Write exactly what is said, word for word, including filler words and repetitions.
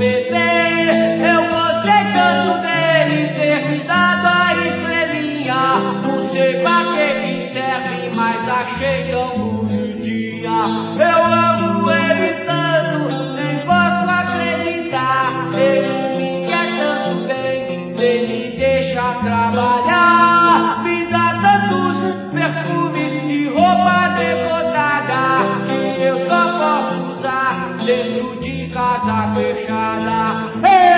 bebê. Eu gostei tanto dele ter me dado a estrelinha. Não sei pra que que serve, mas achei tão bonitinha. Eu amo ele tanto, nem posso acreditar. Ele me quer tanto bem, ele me deixa trabalhar. Me dá tantos perfumes de roupa decotada que eu só posso usar dentro de casa fechada. Ei!